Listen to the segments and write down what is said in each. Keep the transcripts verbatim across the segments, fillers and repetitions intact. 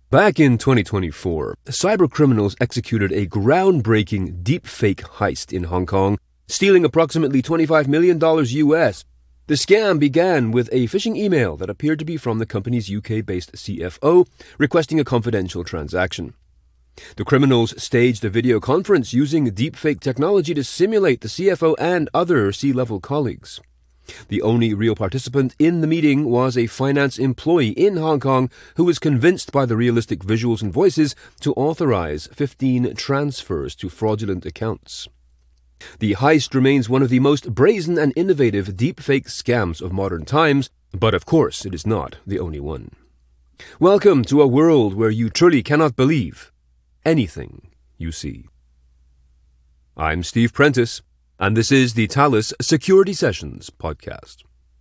Back in twenty twenty-four, cybercriminals executed a groundbreaking deepfake heist in Hong Kong, stealing approximately twenty-five million dollars U S. The scam began with a phishing email that appeared to be from the company's U K-based C F O, requesting a confidential transaction. The criminals staged a video conference using deepfake technology to simulate the C F O and other C-level colleagues. The only real participant in the meeting was a finance employee in Hong Kong who was convinced by the realistic visuals and voices to authorize fifteen transfers to fraudulent accounts. The heist remains one of the most brazen and innovative deepfake scams of modern times, but of course it is not the only one. Welcome to a world where you truly cannot believe anything you see. I'm Steve Prentice, and this is the Thales Security Sessions podcast.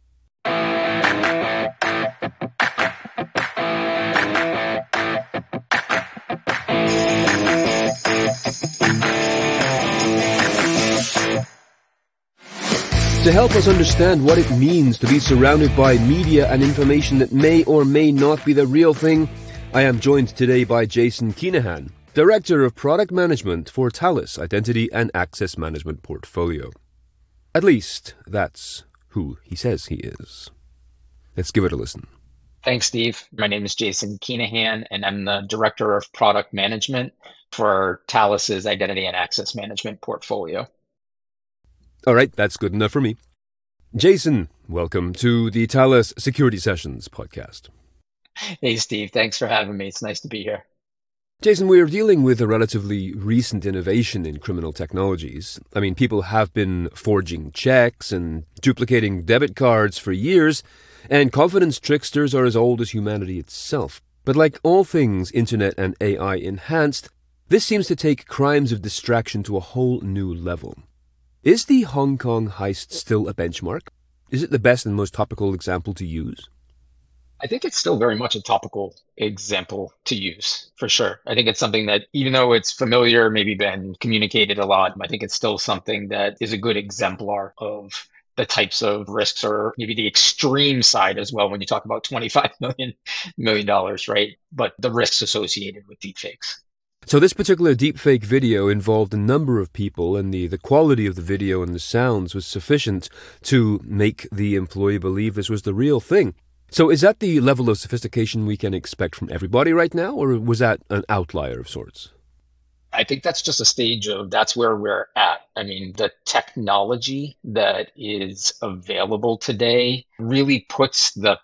To help us understand what it means to be surrounded by media and information that may or may not be the real thing, I am joined today by Jason Kinahan, Director of Product Management for Thales Identity and Access Management Portfolio. At least, that's who he says he is. Let's give it a listen. Thanks, Steve. My name is Jason Kinahan, and I'm the Director of Product Management for Thales's Identity and Access Management Portfolio. All right, that's good enough for me. Jason, welcome to the Thales Security Sessions podcast. Hey, Steve. Thanks for having me. It's nice to be here. Jason, we're dealing with a relatively recent innovation in criminal technologies. I mean, people have been forging checks and duplicating debit cards for years, and confidence tricksters are as old as humanity itself. But like all things internet and A I enhanced, this seems to take crimes of distraction to a whole new level. Is the Hong Kong heist still a benchmark? Is it the best and most topical example to use? I think it's still very much a topical example to use, for sure. I think it's something that, even though it's familiar, maybe been communicated a lot, I think it's still something that is a good exemplar of the types of risks, or maybe the extreme side as well when you talk about twenty-five million million dollars, right? But the risks associated with deepfakes. So this particular deepfake video involved a number of people, and the, the quality of the video and the sounds was sufficient to make the employee believe this was the real thing. So is that the level of sophistication we can expect from everybody right now, or was that an outlier of sorts? I think that's just a stage of, that's where we're at. I mean, the technology that is available today really puts the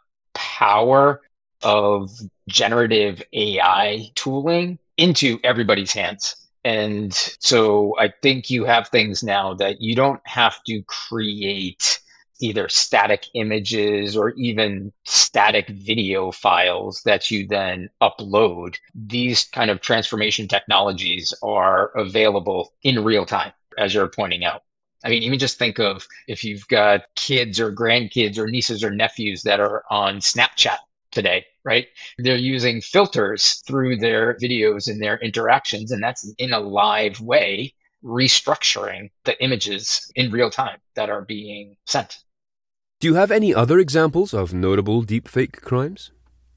power of generative A I tooling into everybody's hands. And so I think you have things now that you don't have to create either static images or even static video files that you then upload. These kind of transformation technologies are available in real time, as you're pointing out. I mean, even just think of if you've got kids or grandkids or nieces or nephews that are on Snapchat today, right? They're using filters through their videos and their interactions, and that's in a live way, restructuring the images in real time that are being sent. Do you have any other examples of notable deepfake crimes?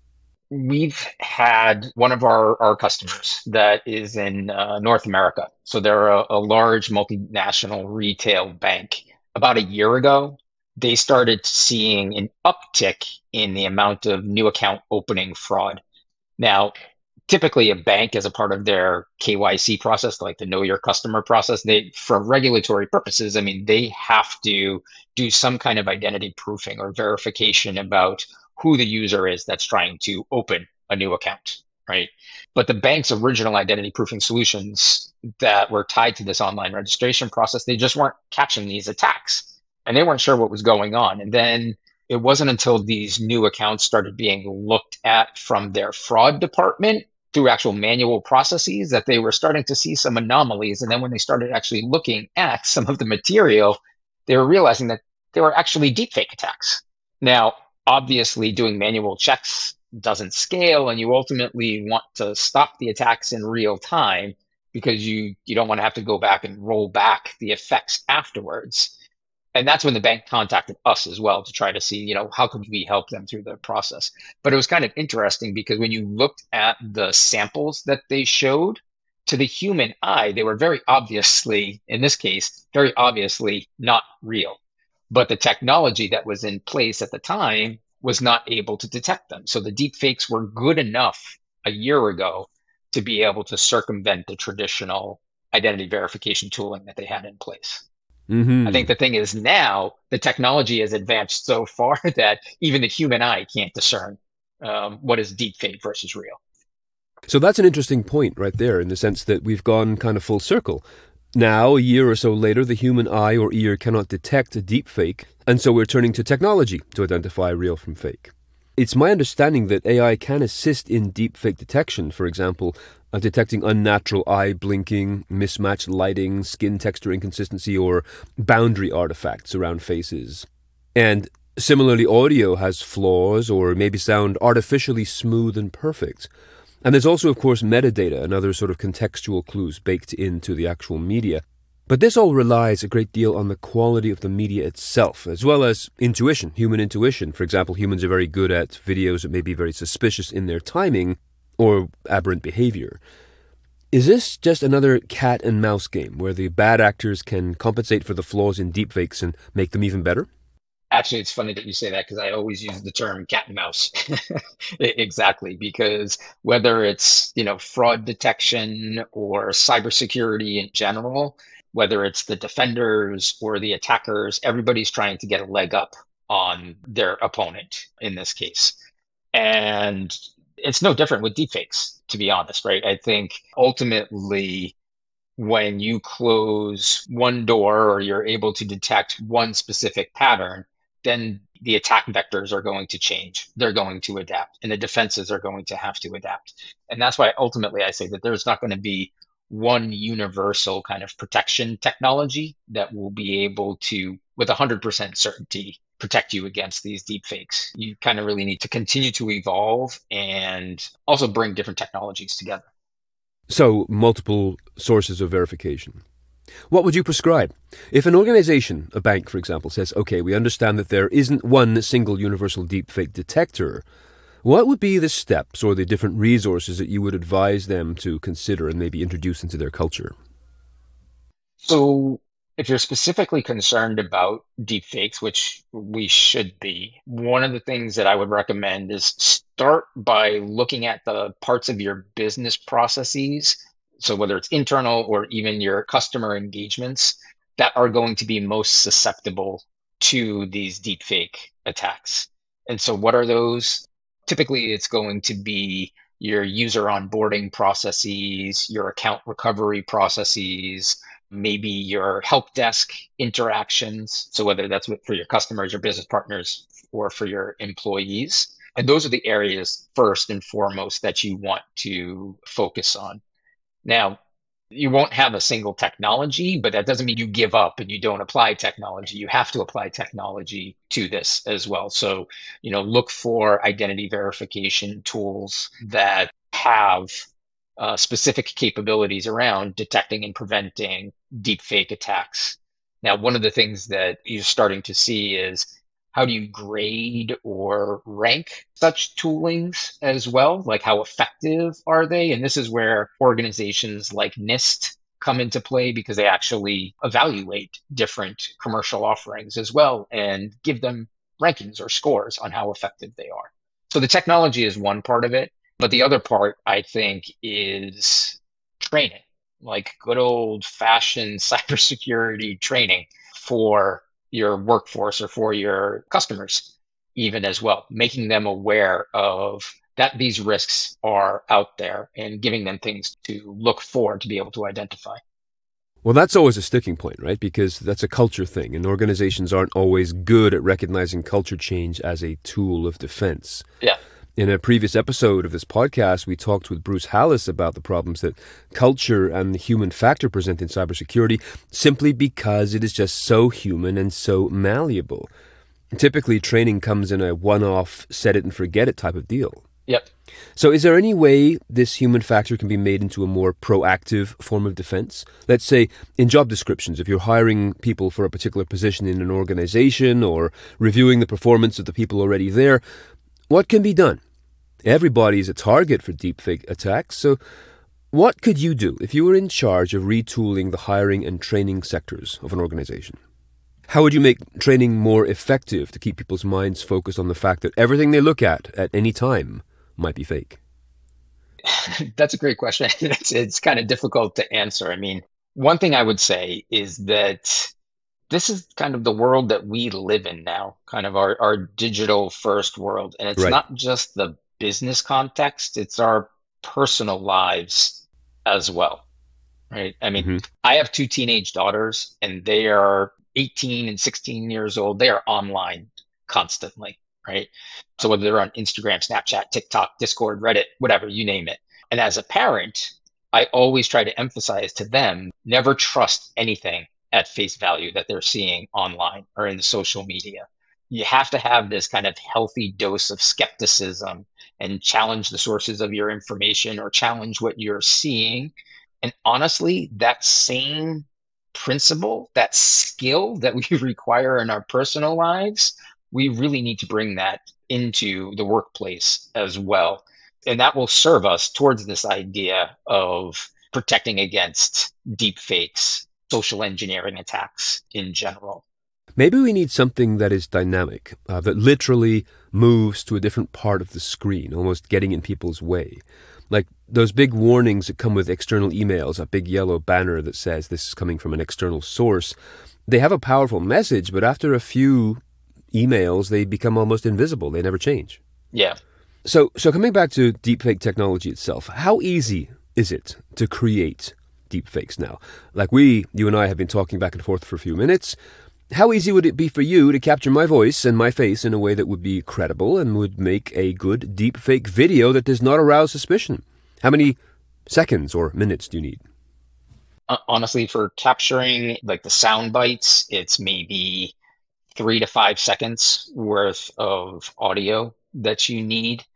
We've had one of our, our customers that is in uh, North America. So they're a, a large multinational retail bank. About a year ago, they started seeing an uptick in the amount of new account opening fraud. Now, typically a bank, as a part of their K Y C process, like the know your customer process, they, for regulatory purposes, I mean, they have to do some kind of identity proofing or verification about who the user is that's trying to open a new account, right? But the bank's original identity proofing solutions that were tied to this online registration process, they just weren't catching these attacks, and they weren't sure what was going on. And then it wasn't until these new accounts started being looked at from their fraud department through actual manual processes that they were starting to see some anomalies. And then when they started actually looking at some of the material, they were realizing that they were actually deepfake attacks. Now, obviously, doing manual checks doesn't scale, and you ultimately want to stop the attacks in real time because you, you don't want to have to go back and roll back the effects afterwards. And that's when the bank contacted us as well to try to see, you know, how could we help them through the process. But it was kind of interesting because when you looked at the samples that they showed, to the human eye, they were very obviously, in this case, very obviously not real. But the technology that was in place at the time was not able to detect them. So the deep fakes were good enough a year ago to be able to circumvent the traditional identity verification tooling that they had in place. I think Mm-hmm. the thing is now the technology has advanced so far that even the human eye can't discern um, what is deep fake versus real. So that's an interesting point right there, in the sense that we've gone kind of full circle. Now, a year or so later, the human eye or ear cannot detect a deepfake, and so we're turning to technology to identify real from fake. It's my understanding that A I can assist in deepfake detection, for example, uh, detecting unnatural eye blinking, mismatched lighting, skin texture inconsistency, or boundary artifacts around faces. And similarly, audio has flaws or maybe sound artificially smooth and perfect. And there's also, of course, metadata and other sort of contextual clues baked into the actual media. But this all relies a great deal on the quality of the media itself, as well as intuition, human intuition. For example, humans are very good at videos that may be very suspicious in their timing or aberrant behavior. Is this just another cat and mouse game where the bad actors can compensate for the flaws in deepfakes and make them even better? Actually, it's funny that you say that because I always use the term cat and mouse. Exactly, because whether it's, you know, fraud detection or cybersecurity in general, whether it's the defenders or the attackers, everybody's trying to get a leg up on their opponent in this case. And it's no different with deepfakes, to be honest, right? I think ultimately when you close one door or you're able to detect one specific pattern, then the attack vectors are going to change. They're going to adapt, and the defenses are going to have to adapt. And that's why ultimately I say that there's not going to be one universal kind of protection technology that will be able to, with one hundred percent certainty, protect you against these deep fakes. You kind of really need to continue to evolve and also bring different technologies together. So, multiple sources of verification. What would you prescribe? If an organization, a bank for example, says, okay, we understand that there isn't one single universal deepfake detector, what would be the steps or the different resources that you would advise them to consider and maybe introduce into their culture? So, if you're specifically concerned about deepfakes, which we should be, one of the things that I would recommend is start by looking at the parts of your business processes. So, whether it's internal or even your customer engagements that are going to be most susceptible to these deepfake attacks. And so, what are those? Typically, it's going to be your user onboarding processes, your account recovery processes, maybe your help desk interactions. So whether that's with- for your customers, your business partners, or for your employees. And those are the areas first and foremost that you want to focus on. Now, you won't have a single technology, but that doesn't mean you give up and you don't apply technology. You have to apply technology to this as well. So, you know, look for identity verification tools that have uh, specific capabilities around detecting and preventing deepfake attacks. Now, one of the things that you're starting to see is how do you grade or rank such toolings as well? Like how effective are they? And this is where organizations like NIST come into play because they actually evaluate different commercial offerings as well and give them rankings or scores on how effective they are. So the technology is one part of it, but the other part I think is training, like good old fashioned cybersecurity training for your workforce or for your customers, even as well, making them aware of that these risks are out there and giving them things to look for to be able to identify. Well, that's always a sticking point, right? Because that's a culture thing, and organizations aren't always good at recognizing culture change as a tool of defense. Yeah. In a previous episode of this podcast, we talked with Bruce Hallis about the problems that culture and the human factor present in cybersecurity simply because it is just so human and so malleable. Typically, training comes in a one-off, set it and forget it type of deal. Yep. So is there any way this human factor can be made into a more proactive form of defense? Let's say in job descriptions, if you're hiring people for a particular position in an organization or reviewing the performance of the people already there, what can be done? Everybody is a target for deepfake attacks, so what could you do if you were in charge of retooling the hiring and training sectors of an organization? How would you make training more effective to keep people's minds focused on the fact that everything they look at at any time might be fake? That's a great question. It's, it's kind of difficult to answer. I mean, one thing I would say is that this is kind of the world that we live in now, kind of our, our digital first world. And it's Right. not just the business context, it's our personal lives as well, right? I mean, hmm I have two teenage daughters and they are eighteen and sixteen years old. They are online constantly, right? So whether they're on Instagram, Snapchat, TikTok, Discord, Reddit, whatever, you name it. And as a parent, I always try to emphasize to them, never trust anything at face value that they're seeing online or in social media. You have to have this kind of healthy dose of skepticism and challenge the sources of your information or challenge what you're seeing. And honestly, that same principle, that skill that we require in our personal lives, we really need to bring that into the workplace as well. And that will serve us towards this idea of protecting against deep fakes, social engineering attacks in general. Maybe we need something that is dynamic, uh, that literally moves to a different part of the screen, almost getting in people's way. Like those big warnings that come with external emails, a big yellow banner that says this is coming from an external source. They have a powerful message, but after a few emails, they become almost invisible. They never change. Yeah. So, so coming back to deepfake technology itself, how easy is it to create deepfakes now? Like we, you and I have been talking back and forth for a few minutes. How easy would it be for you to capture my voice and my face in a way that would be credible and would make a good deepfake video that does not arouse suspicion? How many seconds or minutes do you need? Uh, honestly, for capturing like the sound bites, it's maybe three to five seconds worth of audio that you need.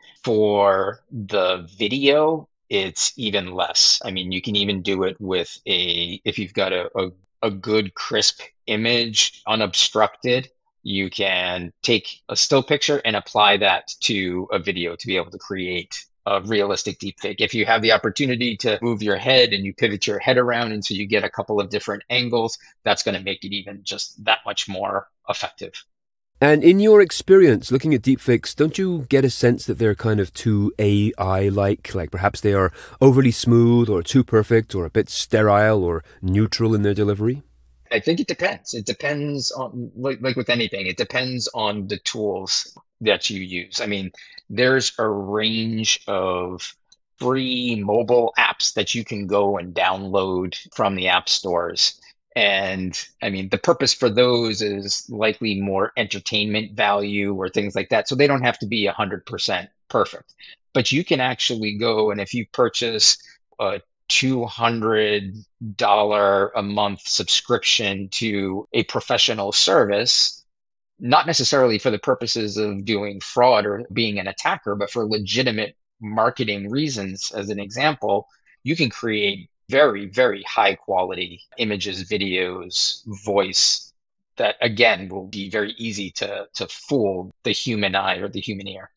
For the video, it's even less. I mean, you can even do it with a, if you've got a, a, a good crisp image, unobstructed, you can take a still picture and apply that to a video to be able to create a realistic deepfake. If you have the opportunity to move your head and you pivot your head around and so you get a couple of different angles, that's going to make it even just that much more effective. And in your experience looking at deepfakes, don't you get a sense that they're kind of too A I-like? Like perhaps they are overly smooth or too perfect or a bit sterile or neutral in their delivery? I think it depends. It depends on, like, like with anything, it depends on the tools that you use. I mean, there's a range of free mobile apps that you can go and download from the app stores. And I mean, the purpose for those is likely more entertainment value or things like that. So they don't have to be one hundred percent perfect. But you can actually go, and if you purchase a two hundred dollars a month subscription to a professional service, not necessarily for the purposes of doing fraud or being an attacker, but for legitimate marketing reasons, as an example, you can create very, very high quality images, videos, voice that, again, will be very easy to, to fool the human eye or the human ear.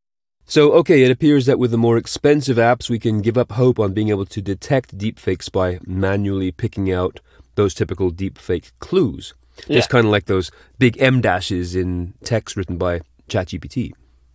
So, okay, it appears that with the more expensive apps, we can give up hope on being able to detect deepfakes by manually picking out those typical deepfake clues. Yeah. Just kind of like those big M dashes in text written by ChatGPT.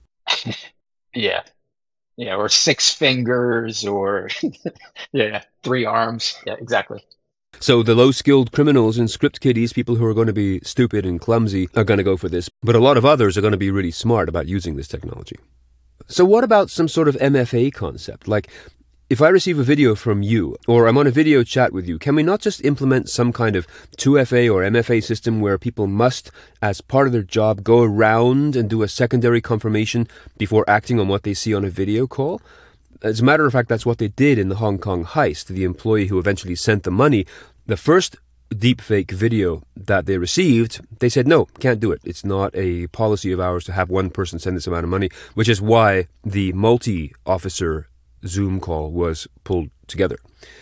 Yeah. Yeah, or six fingers, or yeah, three arms. Yeah, exactly. So the low-skilled criminals and script kiddies, people who are going to be stupid and clumsy, are going to go for this. But a lot of others are going to be really smart about using this technology. So what about some sort of M F A concept? Like, if I receive a video from you, or I'm on a video chat with you, can we not just implement some kind of two F A or M F A system where people must, as part of their job, go around and do a secondary confirmation before acting on what they see on a video call? As a matter of fact, that's what they did in the Hong Kong heist. The employee who eventually sent the money, the first deepfake video that they received, they said, no, can't do it. It's not a policy of ours to have one person send this amount of money, which is why the multi-officer Zoom call was pulled together.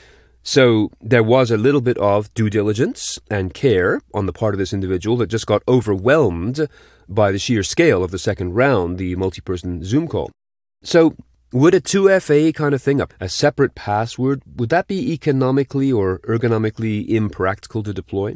So there was a little bit of due diligence and care on the part of this individual that just got overwhelmed by the sheer scale of the second round, the multi-person Zoom call. So would a two F A kind of thing, a separate password, would that be economically or ergonomically impractical to deploy?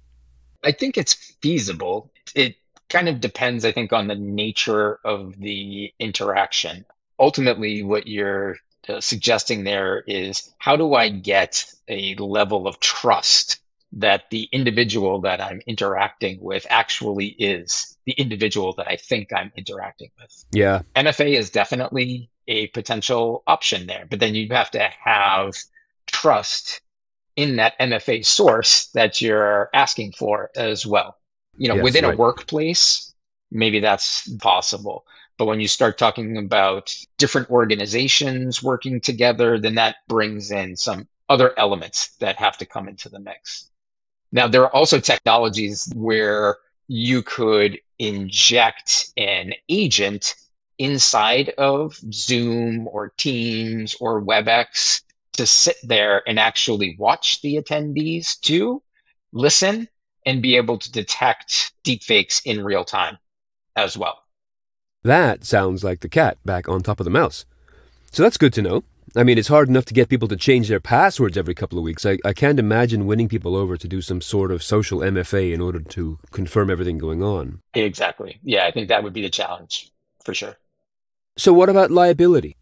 I think it's feasible. It kind of depends, I think, on the nature of the interaction. Ultimately, what you're uh, suggesting there is, how do I get a level of trust that the individual that I'm interacting with actually is the individual that I think I'm interacting with? Yeah. M F A is definitely a potential option there, but then you have to have trust in that M F A source that you're asking for as well. You know, Yes, within right. a workplace, maybe that's possible. But when you start talking about different organizations working together, then that brings in some other elements that have to come into the mix. Now, there are also technologies where you could inject an agent inside of Zoom or Teams or WebEx to sit there and actually watch the attendees too, listen, and be able to detect deepfakes in real time as well. That sounds like the cat back on top of the mouse. So that's good to know. I mean, it's hard enough to get people to change their passwords every couple of weeks. I, I can't imagine winning people over to do some sort of social M F A in order to confirm everything going on. Exactly. Yeah, I think that would be the challenge for sure. So what about liability?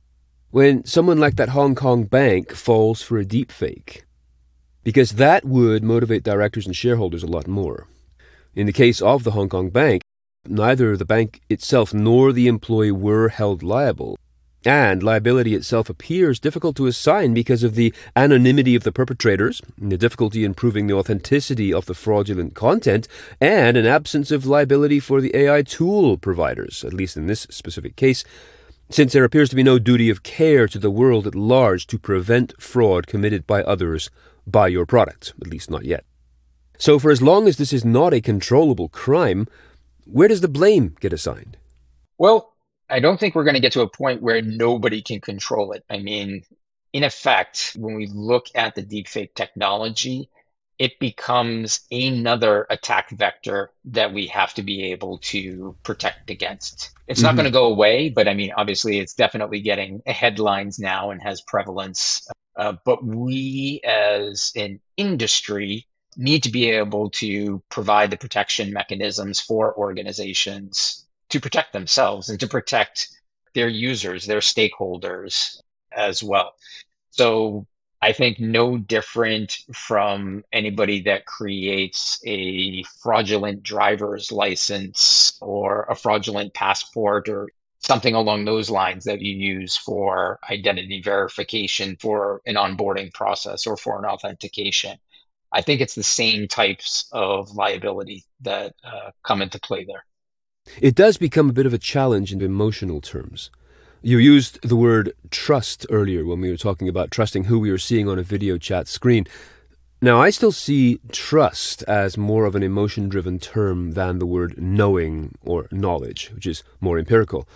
When someone like that Hong Kong bank falls for a deepfake, because that would motivate directors and shareholders a lot more. In the case of the Hong Kong bank, neither the bank itself nor the employee were held liable. And liability itself appears difficult to assign because of the anonymity of the perpetrators, the difficulty in proving the authenticity of the fraudulent content, and an absence of liability for the A I tool providers, at least in this specific case, since there appears to be no duty of care to the world at large to prevent fraud committed by others by your product, at least not yet. So for as long as this is not a controllable crime, where does the blame get assigned? Well, I don't think we're going to get to a point where nobody can control it. I mean, in effect, when we look at the deepfake technology, it becomes another attack vector that we have to be able to protect against. It's not Mhm. going to go away, but I mean, obviously, it's definitely getting headlines now and has prevalence. Uh, but we as an industry need to be able to provide the protection mechanisms for organizations to protect themselves and to protect their users, their stakeholders as well. So I think no different from anybody that creates a fraudulent driver's license or a fraudulent passport or something along those lines that you use for identity verification for an onboarding process or for an authentication. I think it's the same types of liability that uh, come into play there. It does become a bit of a challenge in emotional terms. You used the word trust earlier when we were talking about trusting who we were seeing on a video chat screen. Now, I still see trust as more of an emotion-driven term than the word knowing or knowledge, which is more empirical.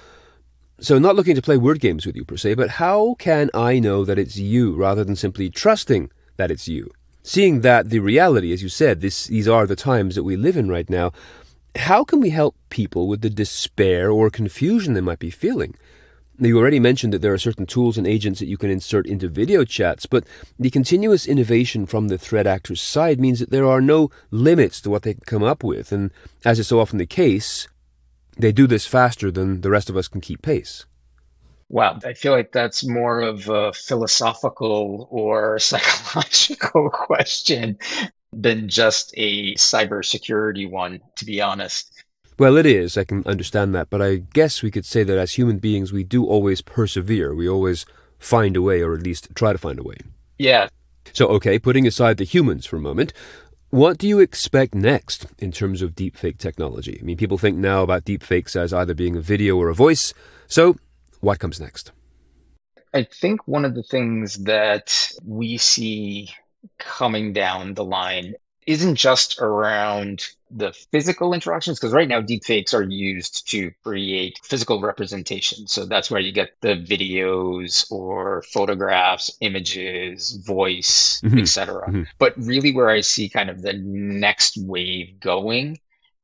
So not looking to play word games with you per se, but how can I know that it's you rather than simply trusting that it's you? Seeing that the reality, as you said, this, these are the times that we live in right now, how can we help people with the despair or confusion they might be feeling? You already mentioned that there are certain tools and agents that you can insert into video chats, but the continuous innovation from the threat actor's side means that there are no limits to what they can come up with, and as is so often the case, they do this faster than the rest of us can keep pace. Wow, I feel like that's more of a philosophical or psychological question than just a cybersecurity one, to be honest. Well, it is, I can understand that, but I guess we could say that as human beings, we do always persevere. We always find a way, or at least try to find a way. Yeah. So, okay, putting aside the humans for a moment, what do you expect next in terms of deepfake technology? I mean, people think now about deepfakes as either being a video or a voice. So, what comes next? I think one of the things that we see coming down the line isn't just around the physical interactions, because right now deepfakes are used to create physical representation. So that's where you get the videos or photographs, images, voice, Hmm. et cetera. Hmm. But really where I see kind of the next wave going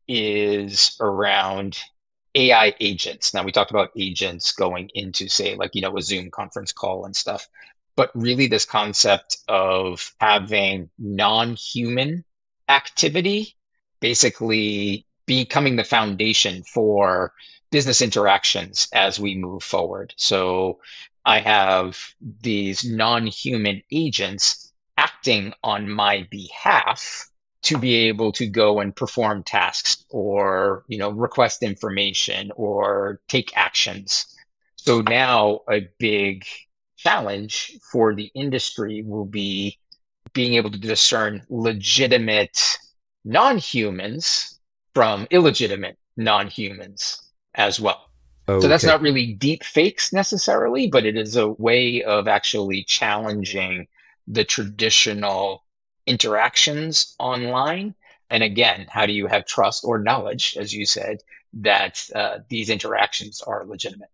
is around A I agents. Now we talked about agents going into, say, like, you know, a Zoom conference call and stuff. But really this concept of having non-human activity basically becoming the foundation for business interactions as we move forward. So I have these non-human agents acting on my behalf to be able to go and perform tasks or, you know, request information or take actions. So now a big challenge for the industry will be being able to discern legitimate non-humans from illegitimate non-humans as well. So that's Okay. not really deep fakes necessarily, but it is a way of actually challenging the traditional interactions online. And again, how do you have trust or knowledge, as you said, that uh, these interactions are legitimate?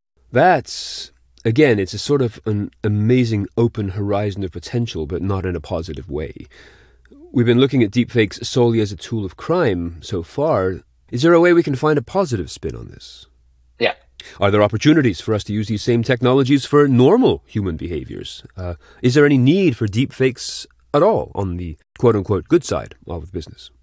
That's, again, it's a sort of an amazing open horizon of potential, but not in a positive way. We've been looking at deepfakes solely as a tool of crime so far. Is there a way we can find a positive spin on this? Yeah. Are there opportunities for us to use these same technologies for normal human behaviors? Uh, is there any need for deepfakes at all on the quote-unquote good side of business?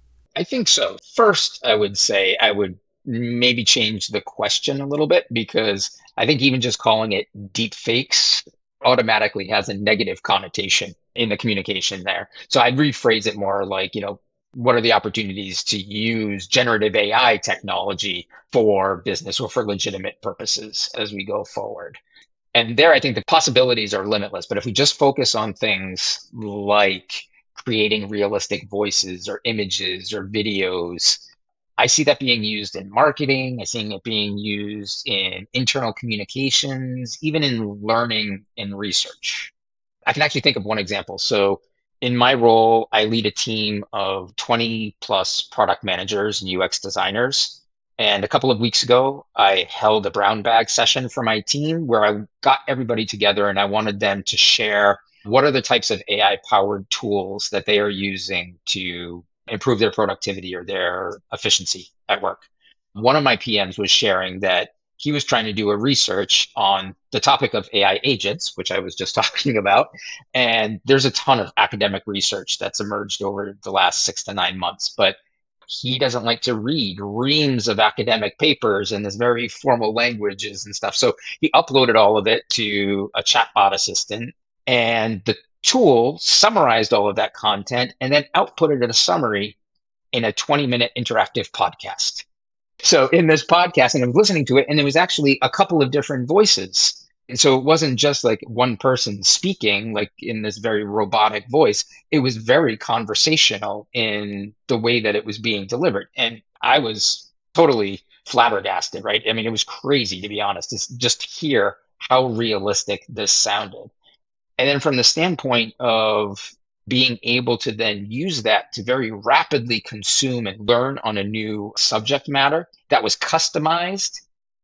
I think so. First, I would say I would maybe change the question a little bit, because I think even just calling it deep fakes automatically has a negative connotation in the communication there. So I'd rephrase it more like, you know, what are the opportunities to use generative A I technology for business or for legitimate purposes as we go forward? And there, I think the possibilities are limitless. But if we just focus on things like creating realistic voices or images or videos, I see that being used in marketing. I see it being used in internal communications, even in learning and research. I can actually think of one example. So in my role, I lead a team of twenty plus product managers and U X designers. And a couple of weeks ago, I held a brown bag session for my team where I got everybody together and I wanted them to share what are the types of A I powered tools that they are using to improve their productivity or their efficiency at work. One of my P Ms was sharing that he was trying to do a research on the topic of A I agents, which I was just talking about. And there's a ton of academic research that's emerged over the last six to nine months. But he doesn't like to read reams of academic papers and this very formal languages and stuff. So he uploaded all of it to a chatbot assistant, and the tool summarized all of that content and then outputted a summary in a twenty minute interactive podcast. So in this podcast, and I was listening to it, and there was actually a couple of different voices. And so it wasn't just like one person speaking, like in this very robotic voice. It was very conversational in the way that it was being delivered. And I was totally flabbergasted, right? I mean, it was crazy, to be honest, to just hear how realistic this sounded. And then from the standpoint of being able to then use that to very rapidly consume and learn on a new subject matter that was customized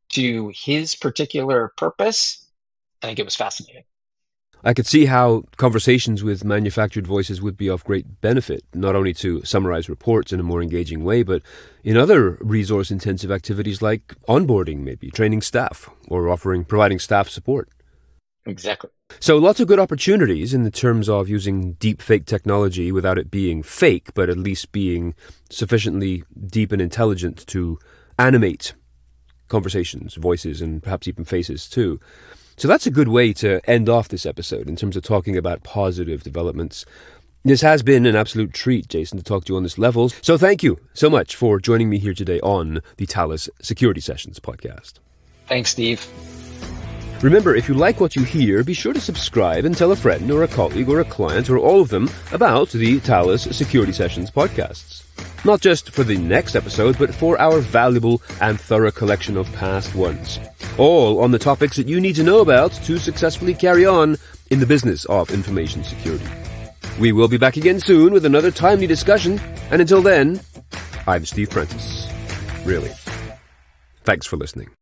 to his particular purpose, I think it was fascinating. I could see how conversations with manufactured voices would be of great benefit, not only to summarize reports in a more engaging way, but in other resource-intensive activities like onboarding, maybe training staff, or offering, providing staff support. Exactly. So lots of good opportunities in the terms of using deep fake technology without it being fake, but at least being sufficiently deep and intelligent to animate conversations, voices, and perhaps even faces too. So that's a good way to end off this episode in terms of talking about positive developments. This has been an absolute treat, Jason, to talk to you on this level. So thank you so much for joining me here today on the Thales Security Sessions podcast. Thanks, Steve. Remember, if you like what you hear, be sure to subscribe and tell a friend or a colleague or a client or all of them about the Thales Security Sessions podcasts. Not just for the next episode, but for our valuable and thorough collection of past ones. All on the topics that you need to know about to successfully carry on in the business of information security. We will be back again soon with another timely discussion, and until then, I'm Steve Prentice. Really. Thanks for listening.